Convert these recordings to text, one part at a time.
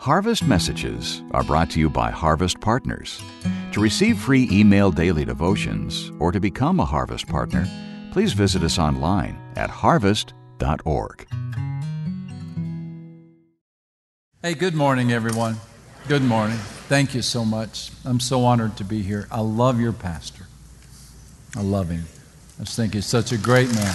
Harvest Messages are brought to you by Harvest Partners. To receive free email daily devotions or to become a Harvest Partner, please visit us online at harvest.org. Hey, good morning, everyone. Good morning. Thank you so much. I'm so honored to be here. I love your pastor. I love him. I just think he's such a great man.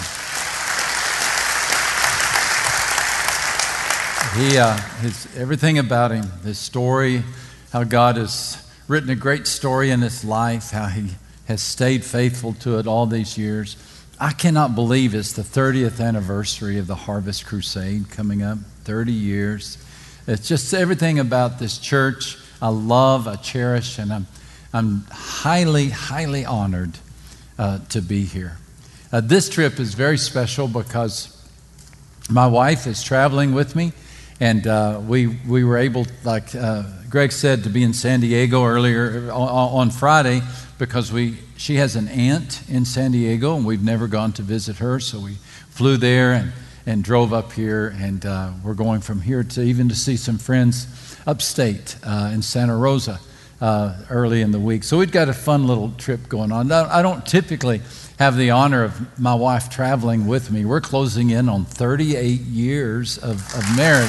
Everything about him, his story, how God has written a great story in his life, how he has stayed faithful to it all these years. I cannot believe it's the 30th anniversary of the Harvest Crusade coming up, 30 years. It's just everything about this church I love, I cherish, and I'm highly, highly honored to be here. This trip is very special because my wife is traveling with me, and we were able, like Greg said, to be in San Diego earlier on Friday because she has an aunt in San Diego, and we've never gone to visit her, so we flew there and drove up here, and we're going from here to see some friends upstate in Santa Rosa early in the week. So we've got a fun little trip going on. I don't typically have the honor of my wife traveling with me. We're closing in on 38 years of marriage.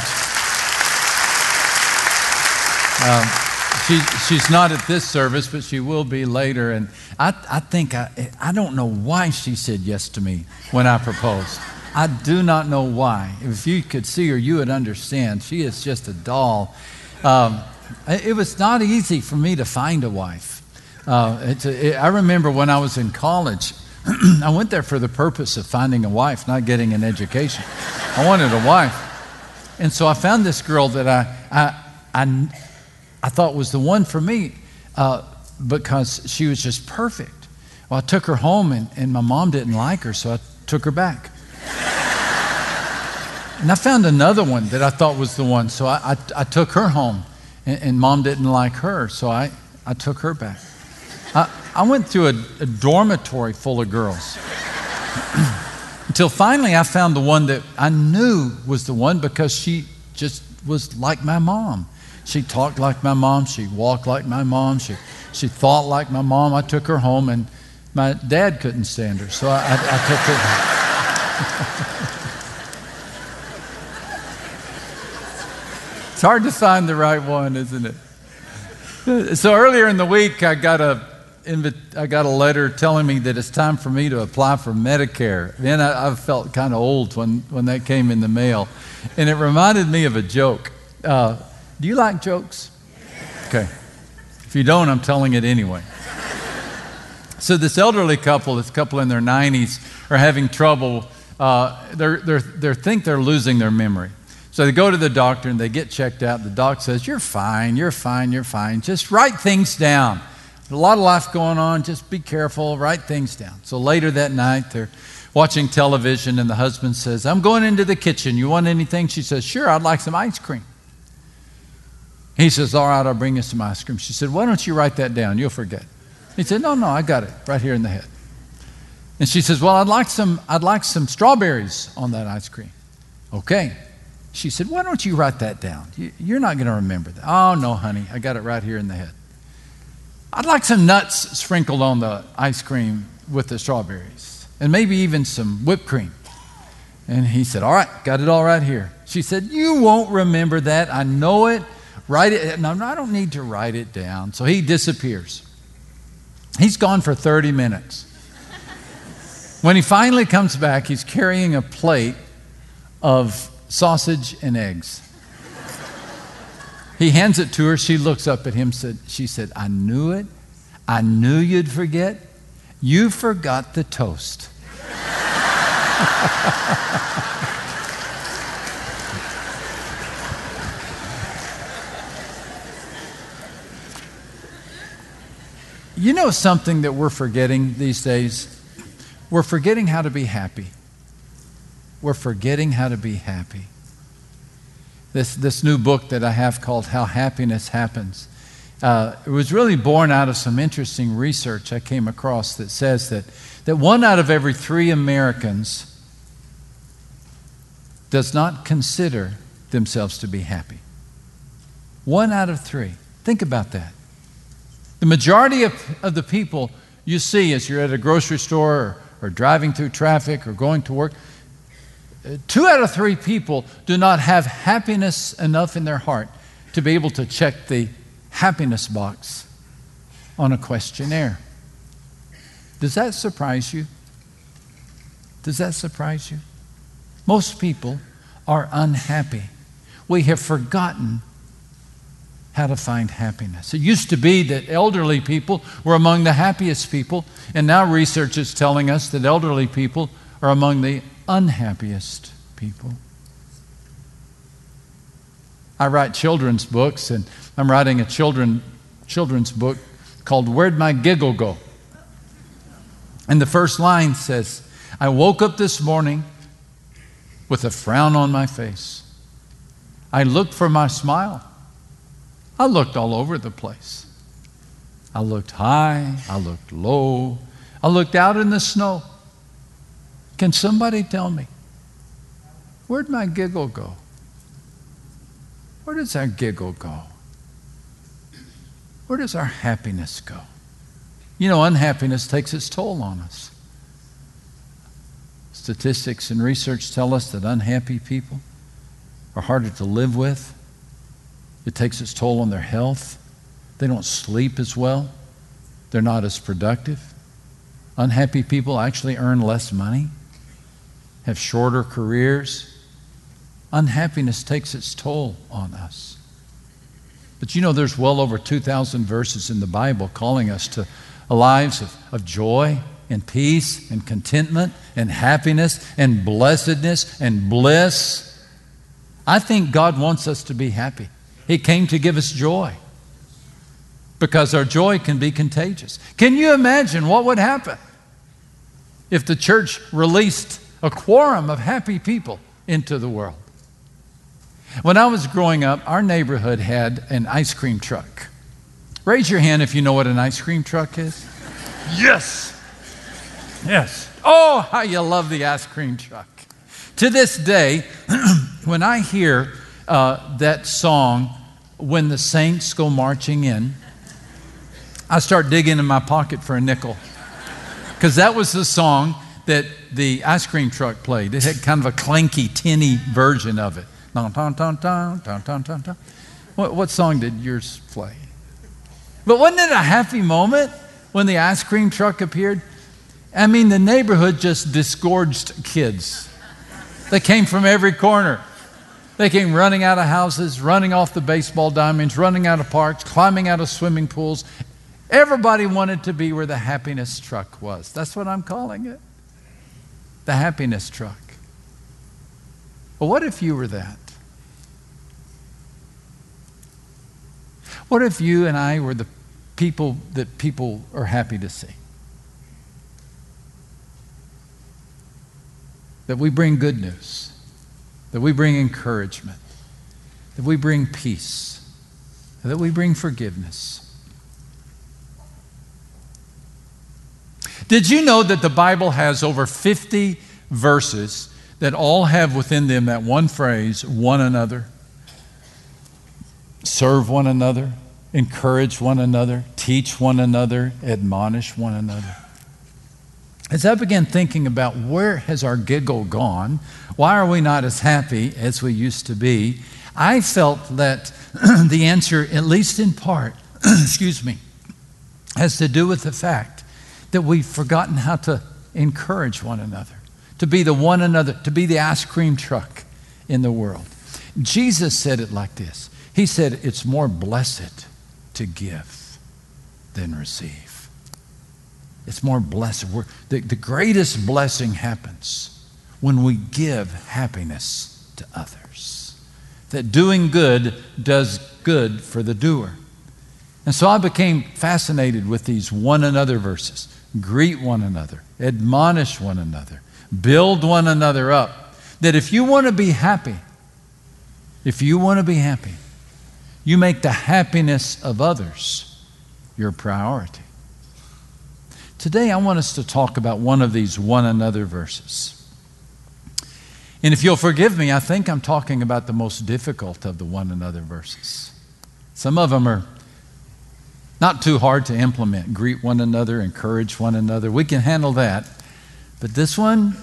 She's not at this service, but she will be later. And I think I don't know why she said yes to me when I proposed. I do not know why. If you could see her, you would understand. She is just a doll. It was not easy for me to find a wife. I remember when I was in college, I went there for the purpose of finding a wife, not getting an education. I wanted a wife. And so I found this girl that I thought was the one for me because she was just perfect. Well, I took her home, and my mom didn't like her, so I took her back. And I found another one that I thought was the one, so I took her home, and Mom didn't like her, so I took her back. I went through a dormitory full of girls until finally I found the one that I knew was the one because she just was like my mom. She talked like my mom. She walked like my mom. She thought like my mom. I took her home, and my dad couldn't stand her, so I took her home. It's hard to find the right one, isn't it? So earlier in the week, I got a letter telling me that it's time for me to apply for Medicare. Then I felt kind of old when that came in the mail. And it reminded me of a joke. Do you like jokes? Okay. If you don't, I'm telling it anyway. So this elderly couple, this couple in their 90s, are having trouble. They think they're losing their memory. So they go to the doctor and they get checked out. The doc says, you're fine, you're fine, you're fine. Just write things down. A lot of life going on. Just be careful. Write things down. So later that night, they're watching television, and the husband says, I'm going into the kitchen. You want anything? She says, sure, I'd like some ice cream. He says, all right, I'll bring you some ice cream. She said, why don't you write that down? You'll forget. He said, no, I got it right here in the head. And she says, well, I'd like some strawberries on that ice cream. Okay. She said, why don't you write that down? You're not going to remember that. Oh, no, honey, I got it right here in the head. I'd like some nuts sprinkled on the ice cream with the strawberries, and maybe even some whipped cream. And he said, all right, got it all right here. She said, you won't remember that. I know it. Write it. No, I don't need to write it down. So he disappears. He's gone for 30 minutes. When he finally comes back, he's carrying a plate of sausage and eggs. He hands it to her. She looks up at him. She said, I knew it. I knew you'd forget. You forgot the toast. You know something that we're forgetting these days? We're forgetting how to be happy. We're forgetting how to be happy. This new book that I have called How Happiness Happens, it was really born out of some interesting research I came across that says that 1 out of every 3 Americans does not consider themselves to be happy. 1 out of 3. Think about that. The majority of the people you see as you're at a grocery store or driving through traffic or going to work, 2 out of 3 people do not have happiness enough in their heart to be able to check the happiness box on a questionnaire. Does that surprise you? Does that surprise you? Most people are unhappy. We have forgotten how to find happiness. It used to be that elderly people were among the happiest people, and now research is telling us that elderly people are among the unhappiest people. I write children's books, and I'm writing a children's book called Where'd My Giggle Go? And the first line says, I woke up this morning with a frown on my face. I looked for my smile. I looked all over the place. I looked high, I looked low, I looked out in the snow. Can somebody tell me, where'd my giggle go? Where does our giggle go? Where does our happiness go? You know, unhappiness takes its toll on us. Statistics and research tell us that unhappy people are harder to live with. It takes its toll on their health. They don't sleep as well. They're not as productive. Unhappy people actually earn less money, have shorter careers. Unhappiness takes its toll on us. But you know, there's well over 2,000 verses in the Bible calling us to lives of joy and peace and contentment and happiness and blessedness and bliss. I think God wants us to be happy. He came to give us joy because our joy can be contagious. Can you imagine what would happen if the church released a quorum of happy people into the world? When I was growing up, our neighborhood had an ice cream truck. Raise your hand if you know what an ice cream truck is. Yes. Yes. Oh, how you love the ice cream truck. To this day, when I hear that song, When the Saints Go Marching In, I start digging in my pocket for a nickel. Because that was the song that the ice cream truck played. It had kind of a clanky, tinny version of it. Dun, dun, dun, dun, dun, dun, dun, dun. What song did yours play? But wasn't it a happy moment when the ice cream truck appeared? I mean, the neighborhood just disgorged kids. They came from every corner. They came running out of houses, running off the baseball diamonds, running out of parks, climbing out of swimming pools. Everybody wanted to be where the happiness truck was. That's what I'm calling it. The happiness truck. Well, what if you were that? What if you and I were the people that people are happy to see? That we bring good news, that we bring encouragement, that we bring peace, that we bring forgiveness. Did you know that the Bible has over 50 verses that all have within them that one phrase, one another? Serve one another, encourage one another, teach one another, admonish one another. As I began thinking about where has our giggle gone, why are we not as happy as we used to be, I felt that the answer, at least in part, has to do with the fact that we've forgotten how to encourage one another, to be the one another, to be the ice cream truck in the world. Jesus said it like this. He said, it's more blessed to give than receive. It's more blessed. The greatest blessing happens when we give happiness to others. That doing good does good for the doer. And so I became fascinated with these one another verses. Greet one another, admonish one another, build one another up. That if you want to be happy, you make the happiness of others your priority. Today, I want us to talk about one of these one another verses. And if you'll forgive me, I think I'm talking about the most difficult of the one another verses. Some of them are not too hard to implement. Greet one another, encourage one another. We can handle that. But this one,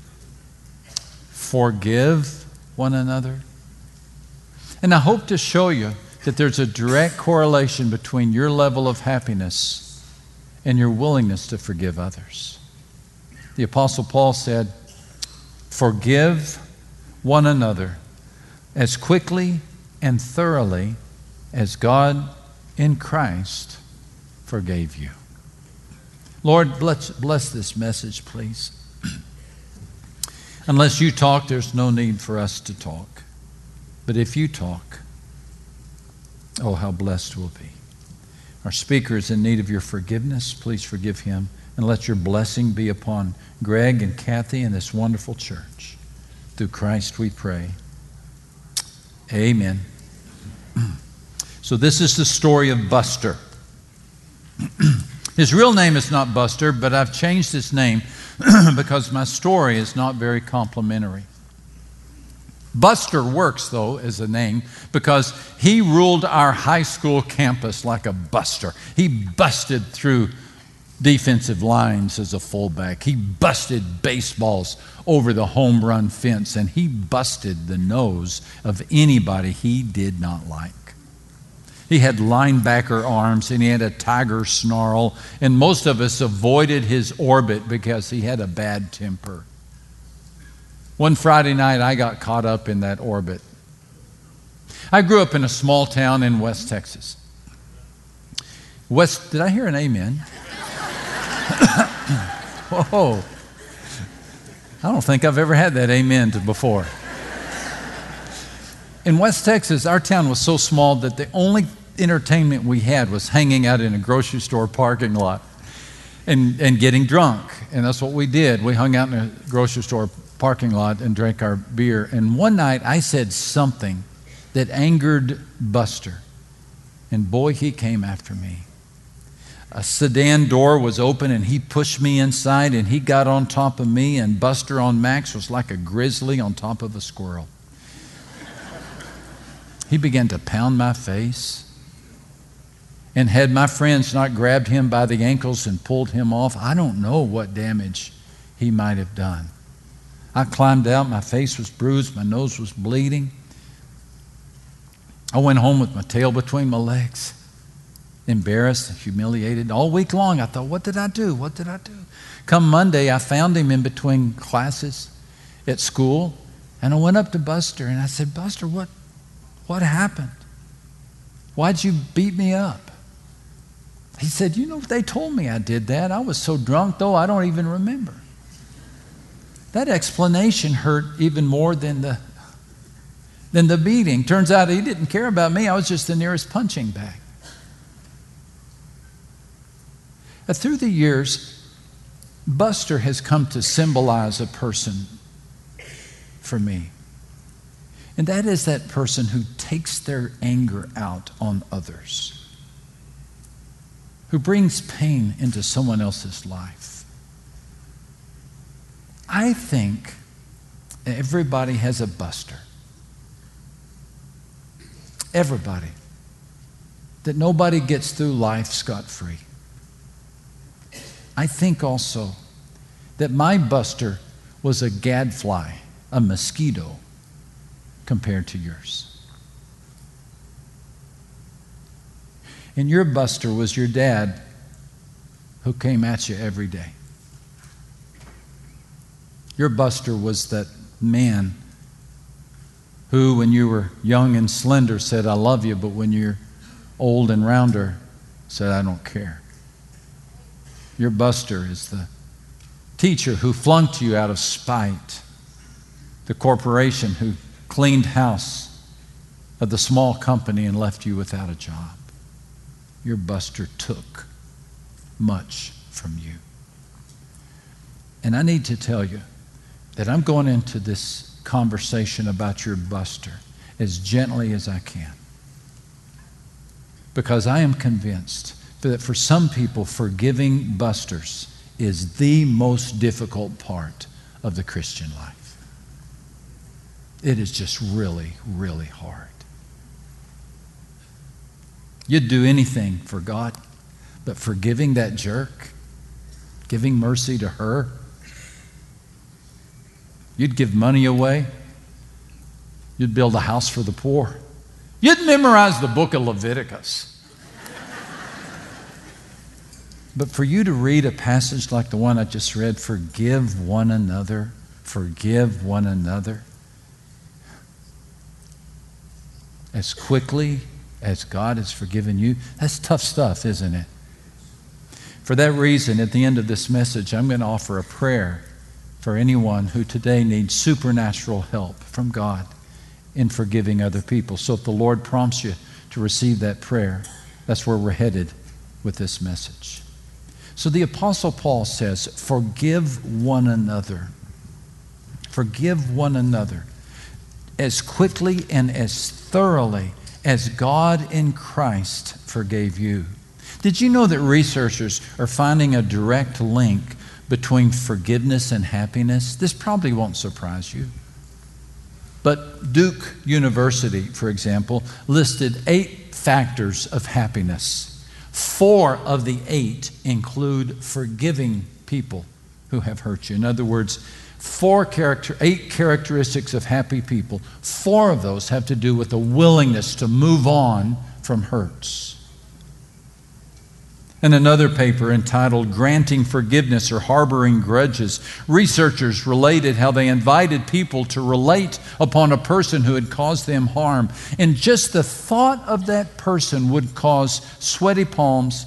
forgive one another. And I hope to show you that there's a direct correlation between your level of happiness and your willingness to forgive others. The Apostle Paul said, forgive one another as quickly and thoroughly as God in Christ forgave you. Lord, bless this message, please. Unless you talk, there's no need for us to talk. But if you talk, oh, how blessed we'll be. Our speaker is in need of your forgiveness. Please forgive him, and let your blessing be upon Greg and Kathy and this wonderful church. Through Christ we pray. Amen. So this is the story of Buster. His real name is not Buster, but I've changed his name because my story is not very complimentary. Buster works, though, as a name because he ruled our high school campus like a buster. He busted through defensive lines as a fullback. He busted baseballs over the home run fence, and he busted the nose of anybody he did not like. He had linebacker arms, and he had a tiger snarl, and most of us avoided his orbit because he had a bad temper. One Friday night, I got caught up in that orbit. I grew up in a small town in West Texas. Did I hear an amen? Whoa. I don't think I've ever had that amen before. In West Texas, our town was so small that the only entertainment we had was hanging out in a grocery store parking lot and getting drunk. And that's what we did. We hung out in a grocery store parking lot and drank our beer. And one night I said something that angered Buster. And boy, he came after me. A sedan door was open and he pushed me inside and he got on top of me, and Buster on Max was like a grizzly on top of a squirrel. He began to pound my face. And had my friends not grabbed him by the ankles and pulled him off, I don't know what damage he might have done. I climbed out, my face was bruised, my nose was bleeding. I went home with my tail between my legs, embarrassed, humiliated. All week long I thought, what did I do? What did I do? Come Monday, I found him in between classes at school, and I went up to Buster and I said, Buster, what happened? Why'd you beat me up? He said, they told me I did that. I was so drunk, though, I don't even remember. That explanation hurt even more than the beating. Turns out he didn't care about me. I was just the nearest punching bag. Through the years, Buster has come to symbolize a person for me. And that is that person who takes their anger out on others, who brings pain into someone else's life. I think everybody has a Buster. Everybody. That nobody gets through life scot-free. I think also that my Buster was a gadfly, a mosquito, compared to yours. And your Buster was your dad who came at you every day. Your Buster was that man who, when you were young and slender, said, I love you, but when you're old and rounder, said, I don't care. Your Buster is the teacher who flunked you out of spite, the corporation who cleaned house of the small company and left you without a job. Your Buster took much from you. And I need to tell you that I'm going into this conversation about your Buster as gently as I can. Because I am convinced that for some people, forgiving Busters is the most difficult part of the Christian life. It is just really, really hard. You'd do anything for God, but forgiving that jerk, giving mercy to her, you'd give money away. You'd build a house for the poor. You'd memorize the book of Leviticus. But for you to read a passage like the one I just read, forgive one another, as quickly as God has forgiven you, that's tough stuff, isn't it? For that reason, at the end of this message, I'm going to offer a prayer for anyone who today needs supernatural help from God in forgiving other people. So if the Lord prompts you to receive that prayer, that's where we're headed with this message. So the Apostle Paul says, forgive one another. Forgive one another as quickly and as thoroughly as God in Christ forgave you. Did you know that researchers are finding a direct link between forgiveness and happiness? This probably won't surprise you. But Duke University, for example, listed 8 factors of happiness. 4 of the 8 include forgiving people who have hurt you. In other words, 8 characteristics of happy people. 4 of those have to do with the willingness to move on from hurts. In another paper entitled Granting Forgiveness or Harboring Grudges, researchers related how they invited people to relate upon a person who had caused them harm. And just the thought of that person would cause sweaty palms,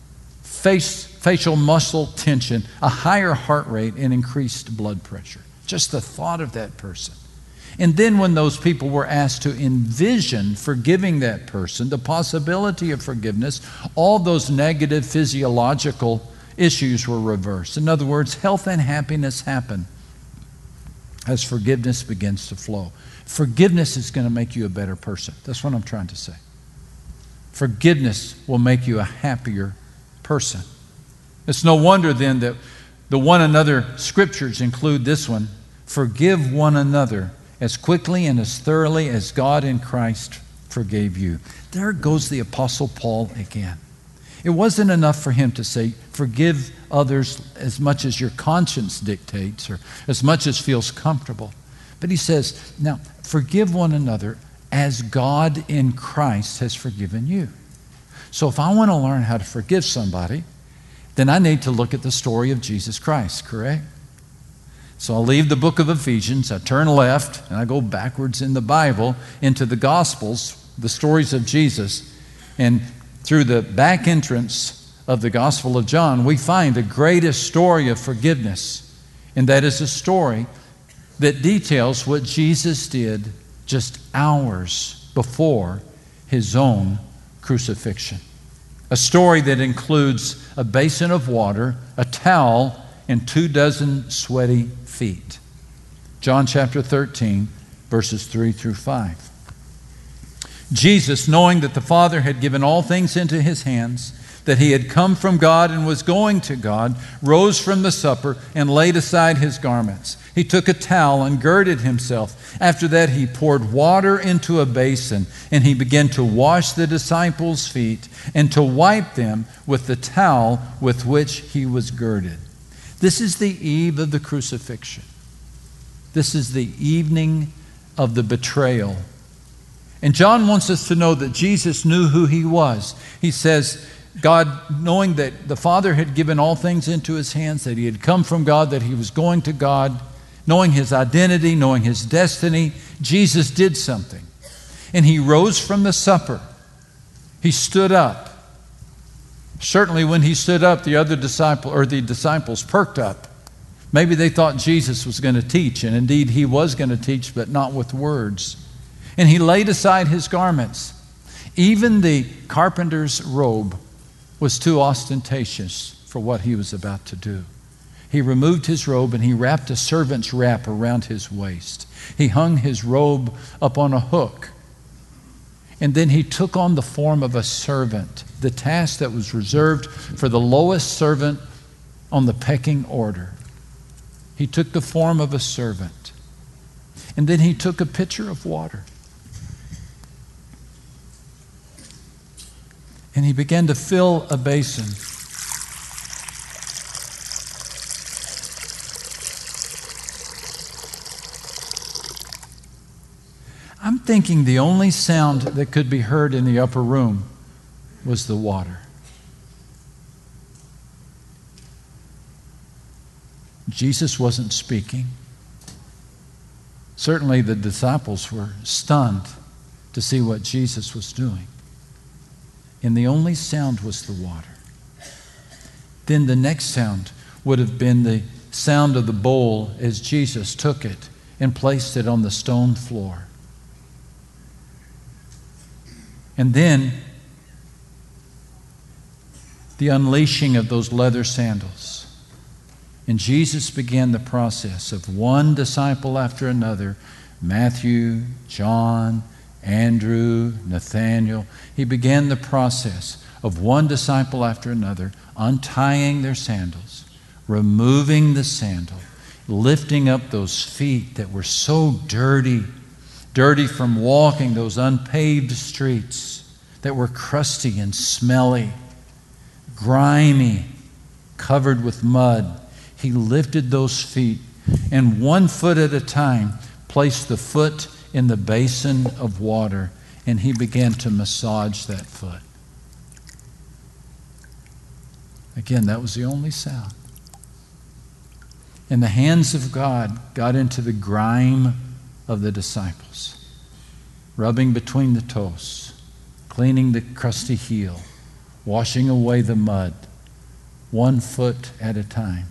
facial muscle tension, a higher heart rate, and increased blood pressure. Just the thought of that person. And then when those people were asked to envision forgiving that person, the possibility of forgiveness, all those negative physiological issues were reversed. In other words, health and happiness happen as forgiveness begins to flow. Forgiveness is going to make you a better person. That's what I'm trying to say. Forgiveness will make you a happier person. It's no wonder then that the one another scriptures include this one: forgive one another as quickly and as thoroughly as God in Christ forgave you. There goes the Apostle Paul again. It wasn't enough for him to say, forgive others as much as your conscience dictates or as much as feels comfortable. But he says, now, forgive one another as God in Christ has forgiven you. So if I want to learn how to forgive somebody, then I need to look at the story of Jesus Christ, correct? So I'll leave the book of Ephesians, I turn left, and I go backwards in the Bible into the Gospels, the stories of Jesus. And through the back entrance of the Gospel of John, we find the greatest story of forgiveness. And that is a story that details what Jesus did just hours before his own crucifixion. A story that includes a basin of water, a towel, and 24 sweaty feet. John chapter 13, verses 3 through 5. Jesus, knowing that the Father had given all things into his hands, that he had come from God and was going to God, rose from the supper and laid aside his garments. He took a towel and girded himself. After that, he poured water into a basin, and he began to wash the disciples' feet and to wipe them with the towel with which he was girded. This is the eve of the crucifixion. This is the evening of the betrayal. And John wants us to know that Jesus knew who he was. He says, God, knowing that the Father had given all things into his hands, that he had come from God, that he was going to God, knowing his identity, knowing his destiny, Jesus did something. And he rose from the supper. He stood up. Certainly when he stood up, the disciples perked up. Maybe they thought Jesus was going to teach, and indeed he was going to teach, but not with words. And he laid aside his garments. Even the carpenter's robe was too ostentatious for what he was about to do. He removed his robe and he wrapped a servant's wrap around his waist. He hung his robe up on a hook. And then he took on the form of a servant, the task that was reserved for the lowest servant on the pecking order. He took the form of a servant. And then he took a pitcher of water. And he began to fill a basin. I'm thinking the only sound that could be heard in the upper room was the water. Jesus wasn't speaking. Certainly the disciples were stunned to see what Jesus was doing. And the only sound was the water. Then the next sound would have been the sound of the bowl as Jesus took it and placed it on the stone floor. And then the unleashing of those leather sandals. And Jesus began the process of one disciple after another, Matthew, John, Andrew, Nathaniel. He began the process of one disciple after another, untying their sandals, removing the sandal, lifting up those feet that were so dirty from walking those unpaved streets that were crusty and smelly, grimy, covered with mud. He lifted those feet and 1 foot at a time placed the foot in the basin of water, and he began to massage that foot. Again, that was the only sound. And the hands of God got into the grime of the disciples, rubbing between the toes, cleaning the crusty heel, washing away the mud, 1 foot at a time.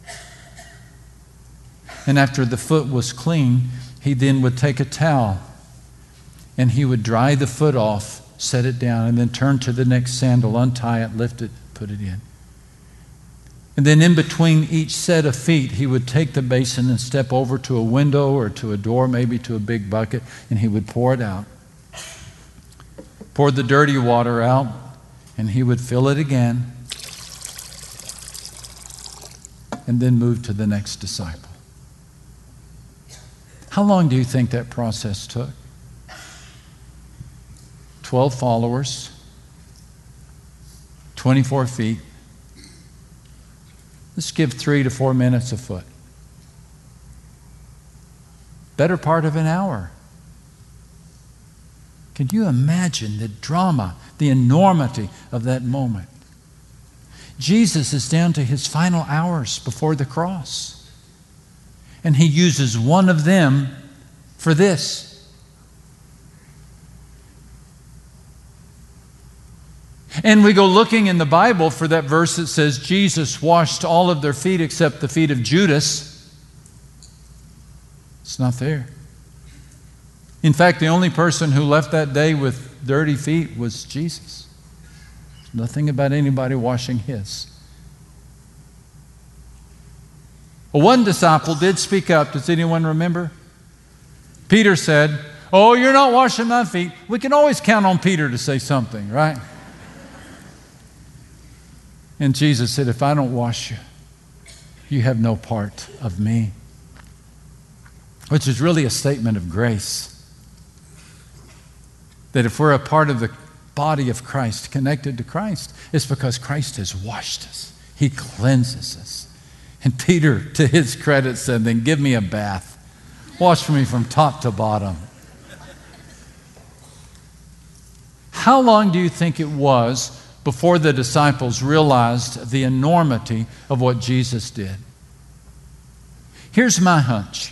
And after the foot was clean, he then would take a towel and he would dry the foot off, set it down, and then turn to the next sandal, untie it, lift it, put it in. And then in between each set of feet, he would take the basin and step over to a window or to a door, maybe to a big bucket, and he would pour it out. Pour the dirty water out, and he would fill it again, and then move to the next disciple. How long do you think that process took? 12 followers, 24 feet. Let's give 3 to 4 minutes a foot. Better part of an hour. Can you imagine the drama, the enormity of that moment? Jesus is down to his final hours before the cross. And he uses one of them for this. And we go looking in the Bible for that verse that says Jesus washed all of their feet except the feet of Judas. It's not there. In fact, the only person who left that day with dirty feet was Jesus. Nothing about anybody washing his. Well, one disciple did speak up. Does anyone remember? Peter said, "Oh, you're not washing my feet." We can always count on Peter to say something, right? And Jesus said, "If I don't wash you, you have no part of me." Which is really a statement of grace. That if we're a part of the body of Christ, connected to Christ, it's because Christ has washed us. He cleanses us. And Peter, to his credit, said, "Then give me a bath. Wash me from top to bottom." How long do you think it was before the disciples realized the enormity of what Jesus did? Here's my hunch.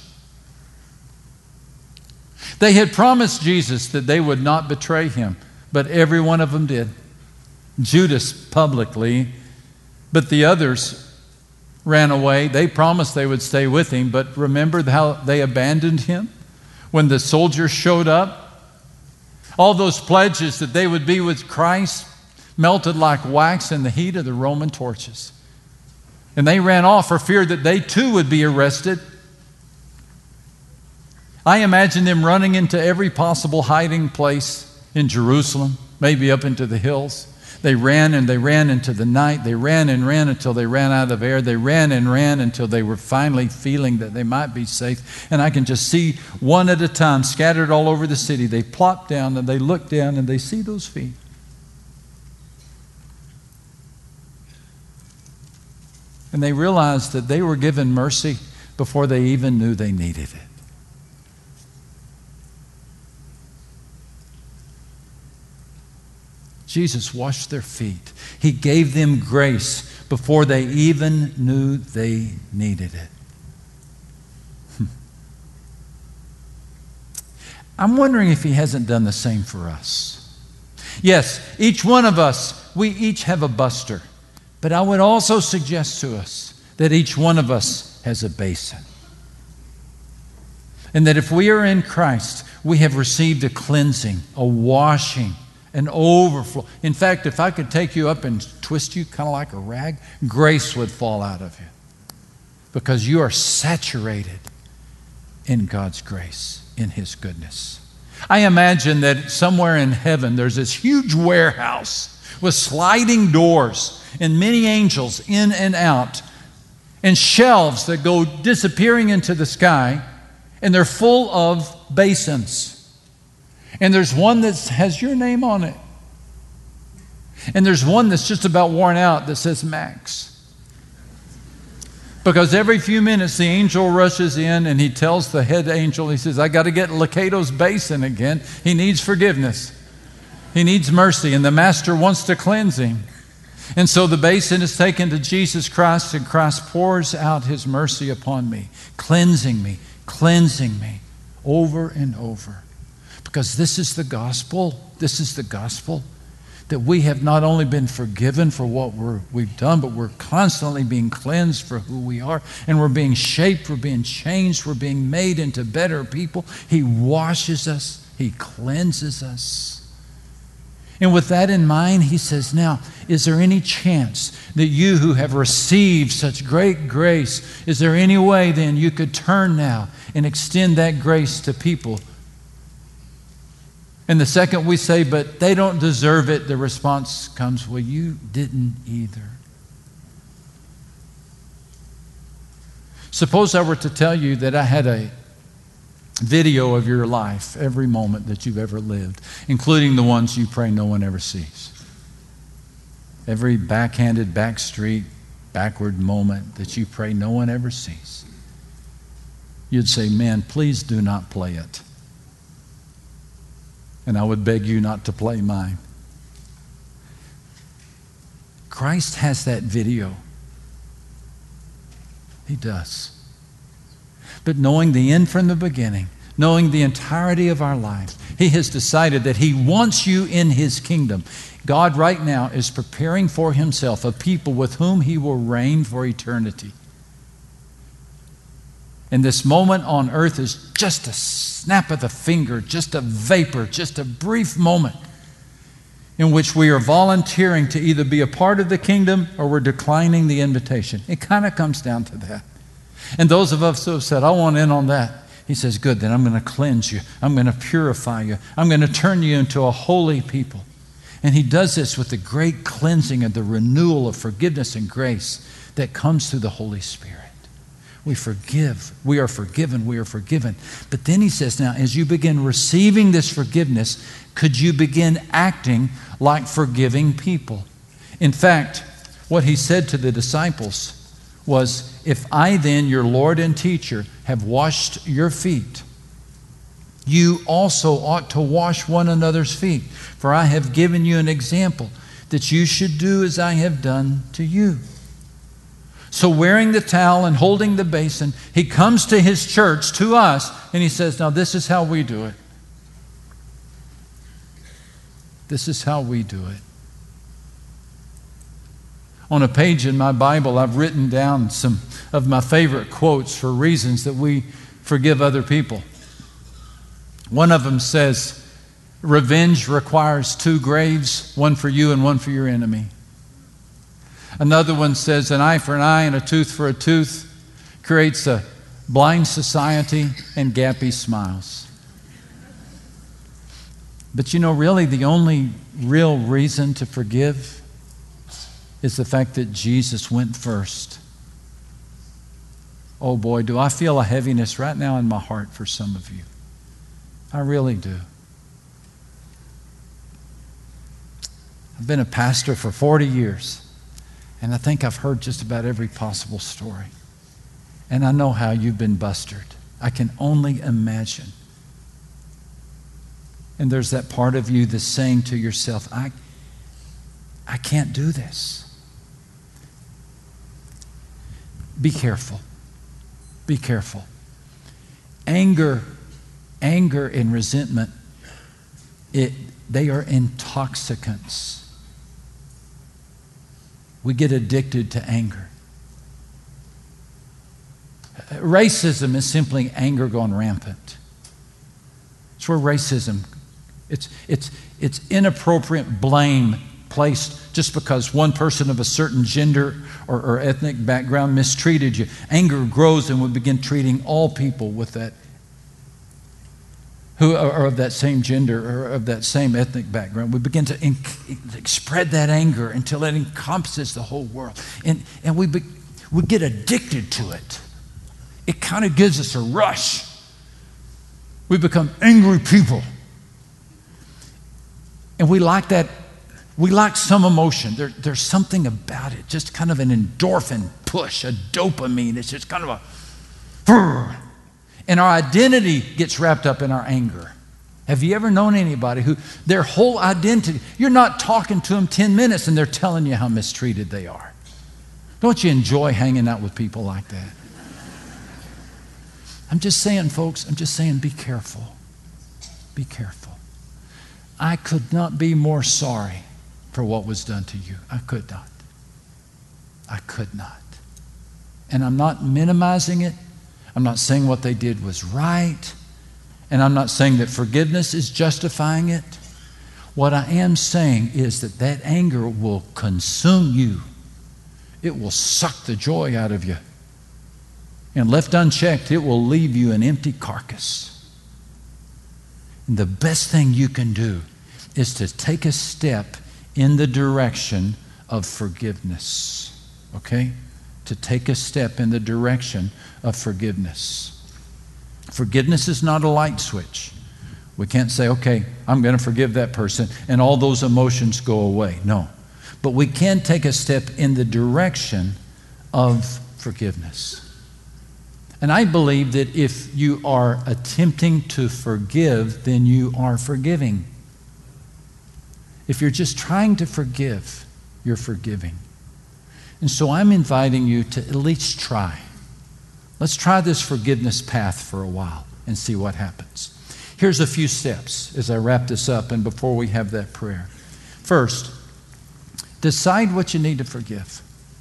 They had promised Jesus that they would not betray him, but every one of them did. Judas publicly, but the others ran away. They promised they would stay with him, but remember how they abandoned him when the soldiers showed up? All those pledges that they would be with Christ melted like wax in the heat of the Roman torches. And they ran off for fear that they too would be arrested. I imagine them running into every possible hiding place in Jerusalem, maybe up into the hills. They ran and they ran into the night. They ran and ran until they ran out of air. They ran and ran until they were finally feeling that they might be safe. And I can just see one at a time scattered all over the city. They plop down and they look down and they see those feet. And they realized that they were given mercy before they even knew they needed it. Jesus washed their feet. He gave them grace before they even knew they needed it. I'm wondering if He hasn't done the same for us. Yes, each one of us, we each have a buster. But I would also suggest to us that each one of us has a basin. And that if we are in Christ, we have received a cleansing, a washing, an overflow. In fact, if I could take you up and twist you kind of like a rag, grace would fall out of you. Because you are saturated in God's grace, in His goodness. I imagine that somewhere in heaven there's this huge warehouse with sliding doors and many angels in and out and shelves that go disappearing into the sky, and they're full of basins. And there's one that has your name on it. And there's one that's just about worn out that says Max. Because every few minutes the angel rushes in and he tells the head angel, he says, I got to get Lakato's basin again. He needs forgiveness. He needs mercy, and the master wants to cleanse him. And so the basin is taken to Jesus Christ, and Christ pours out His mercy upon me, cleansing me over and over. Because this is the gospel. This is the gospel. That we have not only been forgiven for what we've done, but we're constantly being cleansed for who we are. And we're being shaped, we're being changed, we're being made into better people. He washes us, He cleanses us. And with that in mind, He says, now, is there any chance that you who have received such great grace, is there any way then you could turn now and extend that grace to people? And the second we say, but they don't deserve it, the response comes, well, you didn't either. Suppose I were to tell you that I had a video of your life, every moment that you've ever lived, including the ones you pray no one ever sees. Every backhanded, backstreet, backward moment that you pray no one ever sees. You'd say, man, please do not play it. And I would beg you not to play mine. Christ has that video. He does. But knowing the end from the beginning, knowing the entirety of our lives, He has decided that He wants you in His kingdom. God right now is preparing for Himself a people with whom He will reign for eternity. And this moment on earth is just a snap of the finger, just a vapor, just a brief moment in which we are volunteering to either be a part of the kingdom or we're declining the invitation. It kind of comes down to that. And those of us who have said, I want in on that, He says, good, then I'm going to cleanse you. I'm going to purify you. I'm going to turn you into a holy people. And He does this with the great cleansing and the renewal of forgiveness and grace that comes through the Holy Spirit. We forgive. We are forgiven. We are forgiven. But then He says, now, as you begin receiving this forgiveness, could you begin acting like forgiving people? In fact, what He said to the disciples was, if I then, your Lord and teacher, have washed your feet, you also ought to wash one another's feet. For I have given you an example that you should do as I have done to you. So wearing the towel and holding the basin, He comes to His church, to us, and He says, now this is how we do it. This is how we do it. On a page in my Bible, I've written down some of my favorite quotes for reasons that we forgive other people. One of them says, revenge requires 2 graves, one for you and one for your enemy. Another one says, an eye for an eye and a tooth for a tooth creates a blind society and gappy smiles. But you know, really the only real reason to forgive is the fact that Jesus went first. Oh boy, do I feel a heaviness right now in my heart for some of you. I really do. I've been a pastor for 40 years. And I think I've heard just about every possible story. And I know how you've been bustered. I can only imagine. And there's that part of you that's saying to yourself, I can't do this. Be careful. Be careful. Anger and resentment, they are intoxicants. We get addicted to anger. Racism is simply anger gone rampant. It's where racism, it's inappropriate blame placed just because one person of a certain gender or ethnic background mistreated you. Anger grows, and we begin treating all people with that, who are of that same gender or of that same ethnic background. We begin to spread that anger until it encompasses the whole world. And we get addicted to it. It kind of gives us a rush. We become angry people. And we like that. We like some emotion. There's something about it, just kind of an endorphin push, a dopamine. It's just kind of a... And our identity gets wrapped up in our anger. Have you ever known anybody who their whole identity, you're not talking to them 10 minutes and they're telling you how mistreated they are? Don't you enjoy hanging out with people like that? I'm just saying, folks, be careful. Be careful. I could not be more sorry for what was done to you. I could not. I could not. And I'm not minimizing it. I'm not saying what they did was right. And I'm not saying that forgiveness is justifying it. What I am saying is that anger will consume you. It will suck the joy out of you. And left unchecked, it will leave you an empty carcass. And the best thing you can do is to take a step in the direction of forgiveness. Okay? To take a step in the direction of forgiveness. Forgiveness is not a light switch. We can't say, okay, I'm going to forgive that person and all those emotions go away. No. But we can take a step in the direction of forgiveness. And I believe that if you are attempting to forgive, then you are forgiving. If you're just trying to forgive, you're forgiving. And so I'm inviting you to at least try. Let's try this forgiveness path for a while and see what happens. Here's a few steps as I wrap this up and before we have that prayer. First, decide what you need to forgive.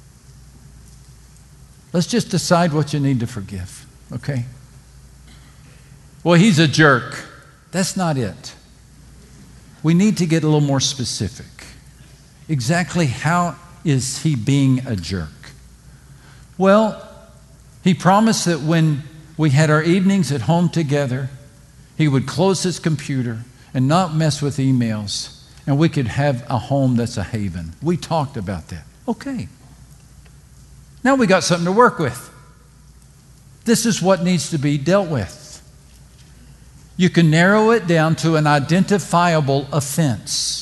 Let's just decide what you need to forgive, okay? Well, he's a jerk. That's not it. We need to get a little more specific. Exactly how is he being a jerk? Well, he promised that when we had our evenings at home together, he would close his computer and not mess with emails, and we could have a home that's a haven. We talked about that. Okay. Now we got something to work with. This is what needs to be dealt with. You can narrow it down to an identifiable offense.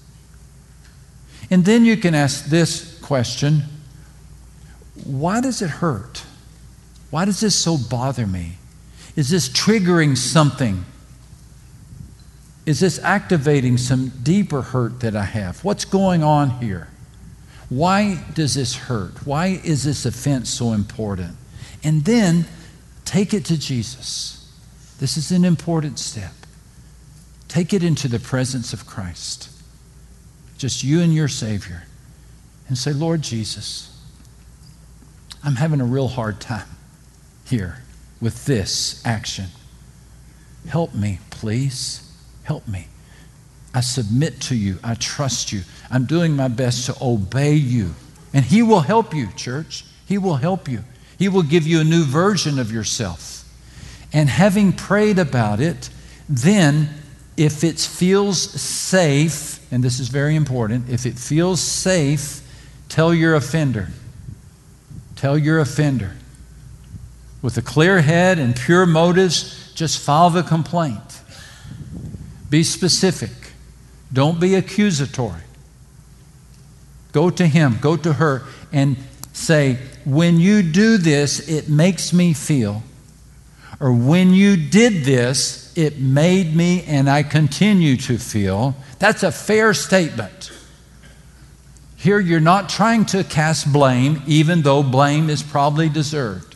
And then you can ask this question: why does it hurt? Why does this so bother me? Is this triggering something? Is this activating some deeper hurt that I have? What's going on here? Why does this hurt? Why is this offense so important? And then take it to Jesus. This is an important step. Take it into the presence of Christ. Just you and your Savior. And say, Lord Jesus, I'm having a real hard time here with this action. Help me, please. Help me. I submit to you. I trust you. I'm doing my best to obey you. And He will help you, church. He will help you. He will give you a new version of yourself. And having prayed about it, then if it feels safe, and this is very important, if it feels safe, tell your offender. Tell your offender. With a clear head and pure motives, just file the complaint. Be specific. Don't be accusatory. Go to him, go to her, and say, when you do this, it makes me feel. Or when you did this, it made me and I continue to feel. That's a fair statement. Here you're not trying to cast blame, even though blame is probably deserved.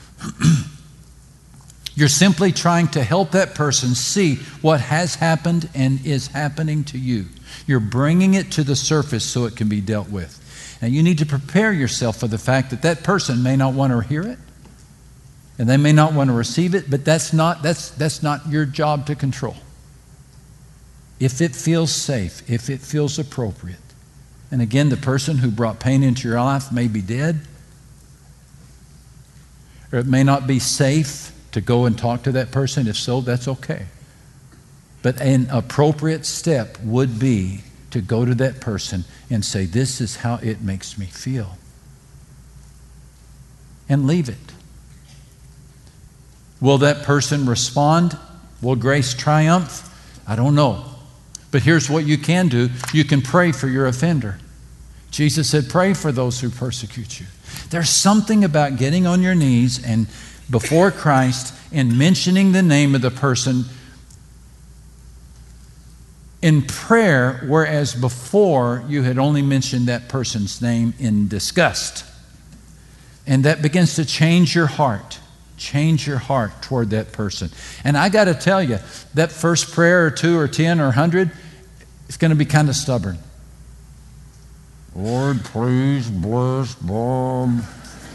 You're simply trying to help that person see what has happened and is happening to you. You're bringing it to the surface so it can be dealt with. Now you need to prepare yourself for the fact that that person may not want to hear it, and they may not want to receive it, but that's not your job to control. If it feels safe, if it feels appropriate. And again, the person who brought pain into your life may be dead, or it may not be safe to go and talk to that person. If so, that's okay. But an appropriate step would be to go to that person and say, this is how it makes me feel. And leave it. Will that person respond? Will grace triumph? I don't know. But here's what you can do. You can pray for your offender. Jesus said, pray for those who persecute you. There's something about getting on your knees and before Christ and mentioning the name of the person in prayer, whereas before you had only mentioned that person's name in disgust. And that begins to change your heart. Change your heart toward that person. And I got to tell you, that first prayer or 2 or 10 or 100, it's going to be kind of stubborn. Lord, please bless Bob.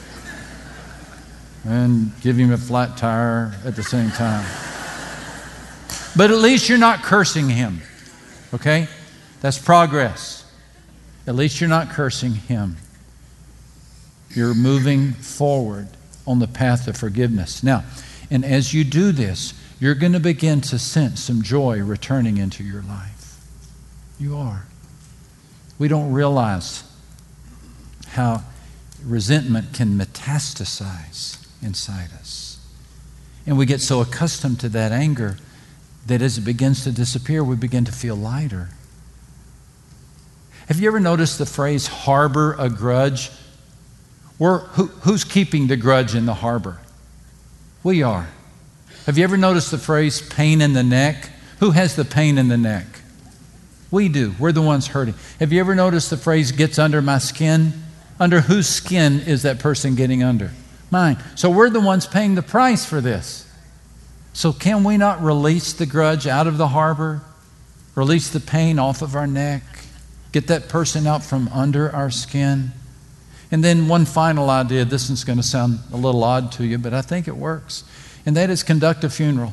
And give him a flat tire at the same time. But at least you're not cursing him. Okay? That's progress. At least you're not cursing him. You're moving forward on the path of forgiveness. Now, and as you do this, you're going to begin to sense some joy returning into your life. You are. We don't realize how resentment can metastasize inside us. And we get so accustomed to that anger that as it begins to disappear, we begin to feel lighter. Have you ever noticed the phrase harbor a grudge? Who's keeping the grudge in the harbor? We are. Have you ever noticed the phrase pain in the neck? Who has the pain in the neck? We do. We're the ones hurting. Have you ever noticed the phrase gets under my skin? Under whose skin is that person getting under? Mine. So we're the ones paying the price for this. So can we not release the grudge out of the harbor? Release the pain off of our neck? Get that person out from under our skin? And then one final idea. This is going to sound a little odd to you, but I think it works. And that is conduct a funeral.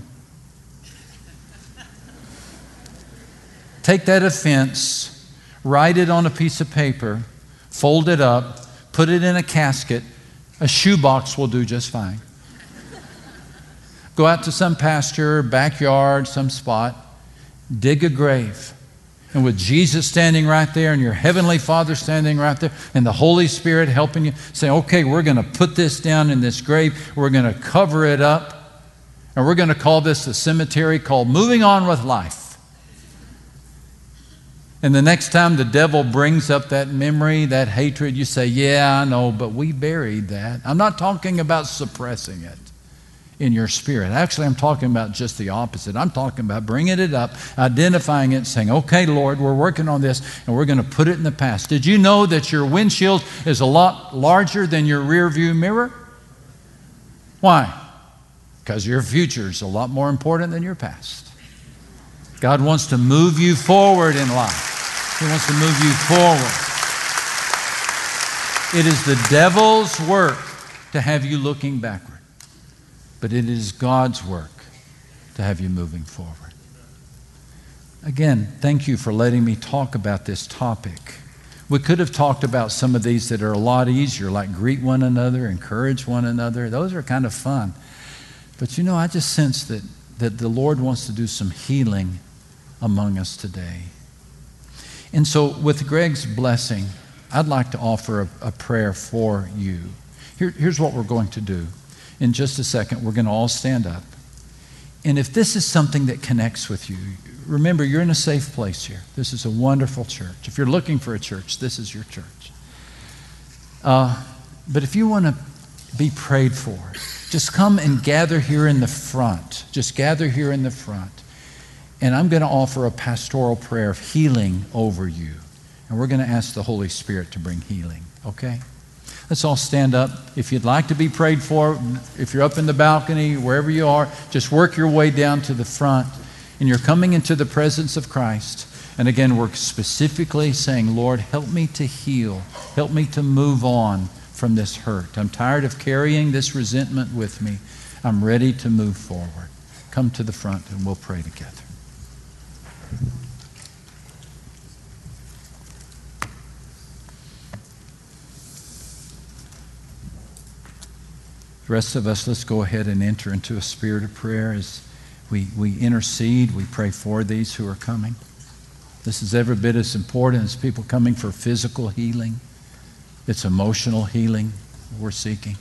Take that offense, write it on a piece of paper, fold it up, put it in a casket. A shoebox will do just fine. Go out to some pasture, backyard, some spot, dig a grave. And with Jesus standing right there and your Heavenly Father standing right there and the Holy Spirit helping you, say, okay, we're going to put this down in this grave. We're going to cover it up. And we're going to call this a cemetery called Moving On with Life. And the next time the devil brings up that memory, that hatred, you say, yeah, I know, but we buried that. I'm not talking about suppressing it in your spirit. Actually, I'm talking about just the opposite. I'm talking about bringing it up, identifying it, saying, okay, Lord, we're working on this, and we're going to put it in the past. Did you know that your windshield is a lot larger than your rear view mirror? Why? Because your future is a lot more important than your past. God wants to move you forward in life. He wants to move you forward. It is the devil's work to have you looking backward. But it is God's work to have you moving forward. Again, thank you for letting me talk about this topic. We could have talked about some of these that are a lot easier, like greet one another, encourage one another. Those are kind of fun. But you know, I just sense that the Lord wants to do some healing among us today. And so with Greg's blessing, I'd like to offer a prayer for you. Here's what we're going to do. In just a second, we're going to all stand up. And if this is something that connects with you, remember, you're in a safe place here. This is a wonderful church. If you're looking for a church, this is your church. But if you want to be prayed for, just come and gather here in the front. Just gather here in the front. And I'm going to offer a pastoral prayer of healing over you. And we're going to ask the Holy Spirit to bring healing, okay? Let's all stand up. If you'd like to be prayed for, if you're up in the balcony, wherever you are, just work your way down to the front. And you're coming into the presence of Christ. And again, we're specifically saying, Lord, help me to heal. Help me to move on from this hurt. I'm tired of carrying this resentment with me. I'm ready to move forward. Come to the front and we'll pray together. The rest of us, let's go ahead and enter into a spirit of prayer as we intercede, we pray for these who are coming. This is every bit as important as people coming for physical healing. It's emotional healing we're seeking.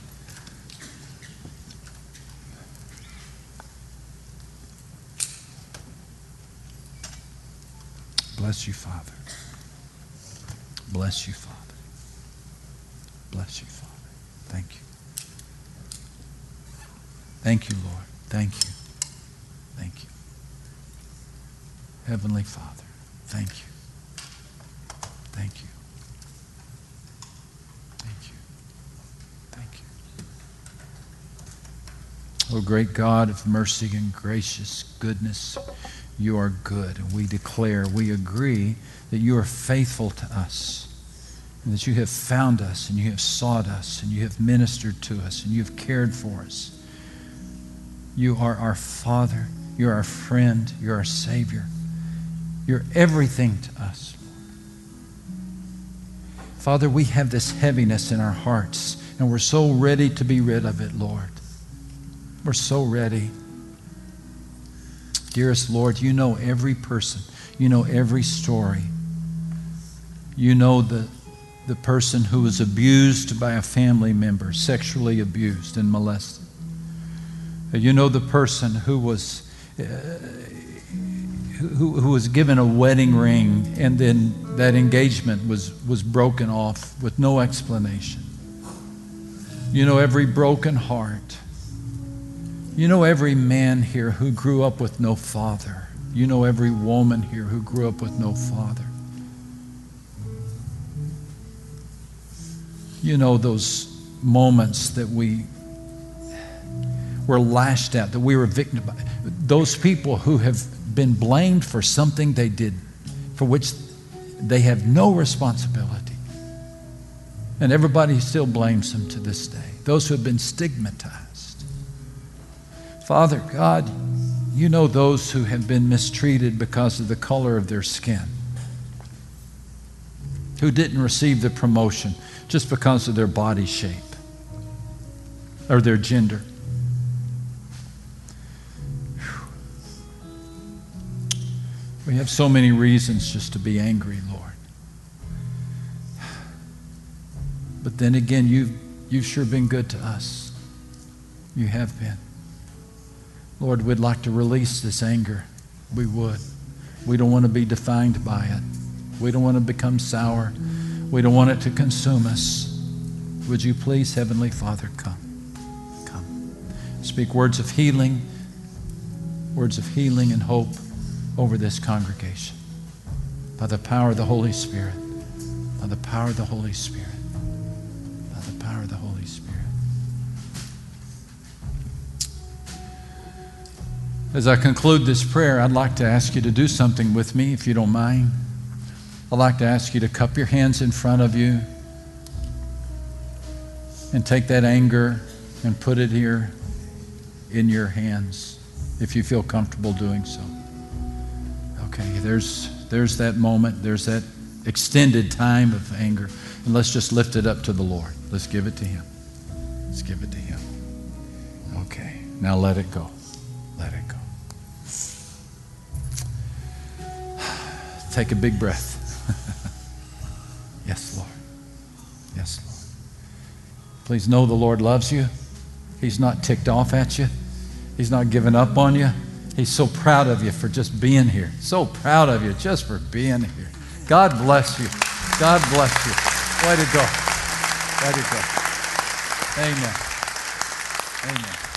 Bless you, Father. Bless you, Father. Bless you, Father. Thank you. Thank you, Lord. Thank you. Thank you. Heavenly Father, thank you. Thank you. Thank you. Thank you. Oh, great God of mercy and gracious goodness, you are good. And we declare, we agree that you are faithful to us, and that you have found us, and you have sought us, and you have ministered to us, and you have cared for us. You are our Father. You're our friend. You're our Savior. You're everything to us. Father, we have this heaviness in our hearts, and we're so ready to be rid of it, Lord. We're so ready. Dearest Lord, you know every person. You know every story. You know the person who was abused by a family member, sexually abused and molested. You know the person who was given a wedding ring, and then that engagement was broken off with no explanation. You know every broken heart. You know every man here who grew up with no father. You know every woman here who grew up with no father. You know those moments that we were lashed at, that we were victim by. Those people who have been blamed for something they did for which they have no responsibility. And everybody still blames them to this day. Those who have been stigmatized. Father God, you know those who have been mistreated because of the color of their skin, who didn't receive the promotion just because of their body shape or their gender. We have so many reasons just to be angry, Lord. But then again, you've sure been good to us. You have been. Lord, we'd like to release this anger. We would. We don't want to be defined by it. We don't want to become sour. We don't want it to consume us. Would you please, Heavenly Father, come. Come. Speak words of healing and hope over this congregation. By the power of the Holy Spirit. By the power of the Holy Spirit. By the power of the Holy Spirit. As I conclude this prayer, I'd like to ask you to do something with me, if you don't mind. I'd like to ask you to cup your hands in front of you and take that anger and put it here in your hands, if you feel comfortable doing so. Okay, there's that moment, there's that extended time of anger, and let's just lift it up to the Lord. Let's give it to Him. Let's give it to Him. Okay, now let it go. Let it go. Take a big breath. Yes, Lord. Yes, Lord. Please know the Lord loves you. He's not ticked off at you. He's not given up on you. He's so proud of you for just being here. So proud of you just for being here. God bless you. God bless you. Way to go. Way to go. Amen. Amen.